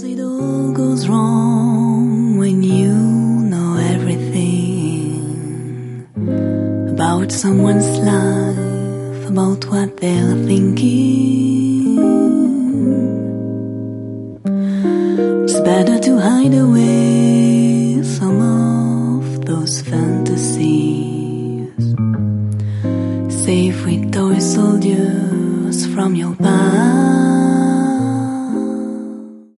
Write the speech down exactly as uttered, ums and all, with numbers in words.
it all goes wrong when you know everything about someone's life, about what they're thinking. It's better to hide away some of those fantasies, safe with toy soldiers from your past.